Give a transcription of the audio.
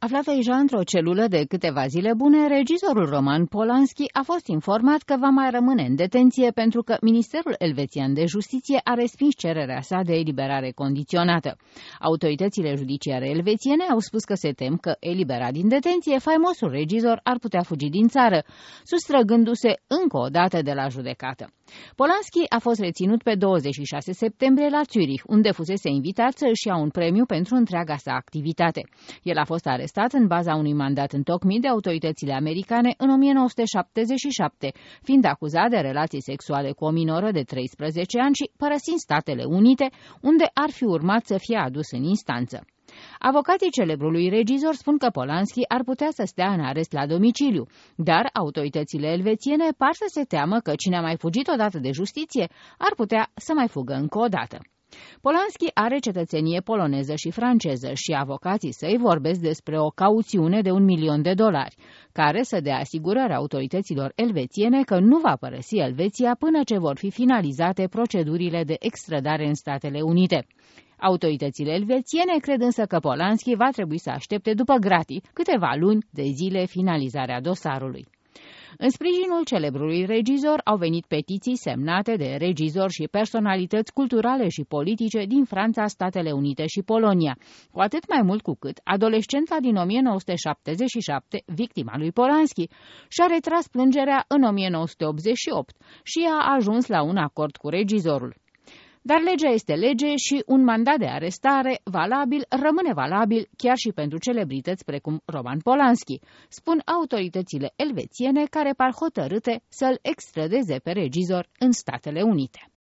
Aflat deja într-o celulă de câteva zile bune, regizorul Roman Polanski a fost informat că va mai rămâne în detenție pentru că Ministerul Elvețian de Justiție a respins cererea sa de eliberare condiționată. Autoritățile judiciare elvețiene au spus că se tem că, eliberat din detenție, faimosul regizor ar putea fugi din țară, sustrăgându-se încă o dată de la judecată. Polanski a fost reținut pe 26 septembrie la Zurich, unde fusese invitat să își ia un premiu pentru întreaga sa activitate. El a fost arestat în baza unui mandat întocmit de autoritățile americane în 1977, fiind acuzat de relații sexuale cu o minoră de 13 ani și părăsind Statele Unite, unde ar fi urmat să fie adus în instanță. Avocații celebrului regizor spun că Polanski ar putea să stea în arest la domiciliu, dar autoritățile elvețiene par să se teamă că cine a mai fugit odată de justiție ar putea să mai fugă încă o dată. Polanski are cetățenie poloneză și franceză și avocații săi vorbesc despre o cauțiune de $1.000.000, care să dea asigurări autorităților elvețiene că nu va părăsi Elveția până ce vor fi finalizate procedurile de extradare în Statele Unite. Autoritățile elvețiene cred însă că Polanski va trebui să aștepte după gratii câteva luni de zile finalizarea dosarului. În sprijinul celebrului regizor au venit petiții semnate de regizori și personalități culturale și politice din Franța, Statele Unite și Polonia, cu atât mai mult cu cât adolescența din 1977, victima lui Polanski, și-a retras plângerea în 1988 și a ajuns la un acord cu regizorul. Dar legea este lege și un mandat de arestare valabil rămâne valabil chiar și pentru celebrități precum Roman Polanski, spun autoritățile elvețiene care par hotărâte să-l extradeze pe regizor în Statele Unite.